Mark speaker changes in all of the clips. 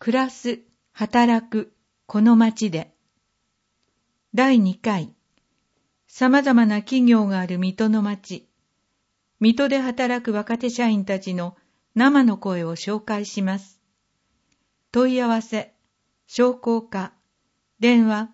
Speaker 1: 暮らす、働く、この町で。第2回。様々な企業がある水戸の町。水戸で働く若手社員たちの生の声を紹介します。問い合わせ、商工課、電話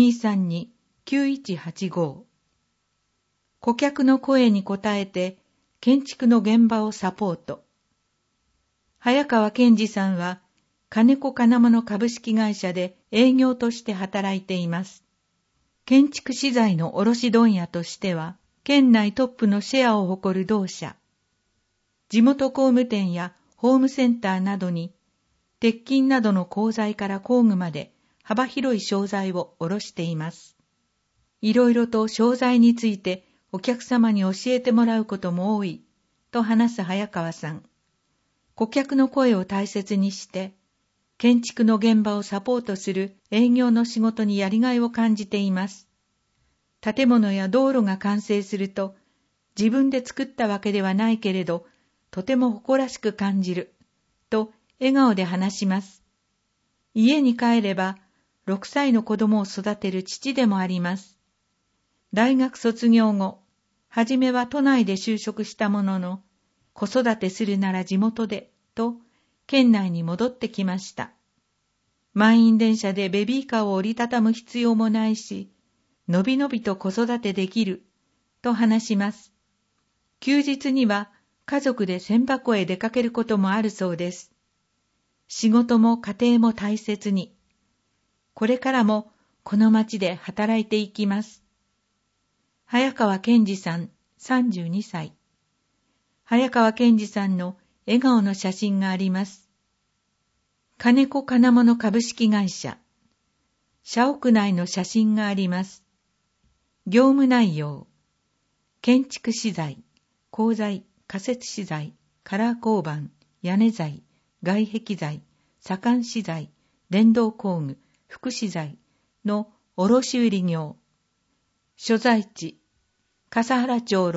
Speaker 1: 232-9185。顧客の声に応えて、建築の現場をサポート。早川健二さんは、金子金物株式会社で営業として働いています。建築資材の卸問屋としては、県内トップのシェアを誇る同社。地元工務店やホームセンターなどに、鉄筋などの鋼材から工具まで幅広い商材を卸しています。いろいろと商材についてお客様に教えてもらうことも多い、と話す早川さん。顧客の声を大切にして、建築の現場をサポートする営業の仕事にやりがいを感じています。建物や道路が完成すると、自分で作ったわけではないけれど、とても誇らしく感じる、と笑顔で話します。家に帰れば、6歳の子供を育てる父でもあります。大学卒業後、はじめは都内で就職したものの、子育てするなら地元で、と、県内に戻ってきました。満員電車でベビーカーを折りたたむ必要もないし、のびのびと子育てできる、と話します。休日には家族で千波湖へ出かけることもあるそうです。仕事も家庭も大切に。これからもこの町で働いていきます。早川健二さん、32歳。早川健二さんの笑顔の写真があります。金子金物株式会社。社屋内の写真があります。業務内容。建築資材、鋼材、仮設資材、カラー鋼板、屋根材、外壁材、左官資材、電動工具、副資材の卸売業。所在地、笠原町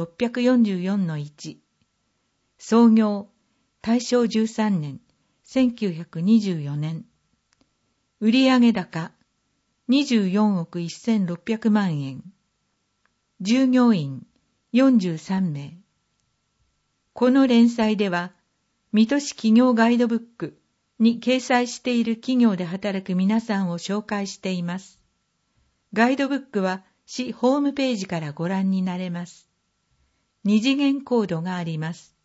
Speaker 1: 644-1。創業、大正13年、1924年。売上高、24億1600万円。従業員、43名。この連載では、水戸市企業ガイドブックに掲載している企業で働く皆さんを紹介しています。ガイドブックは市ホームページからご覧になれます。二次元コードがあります。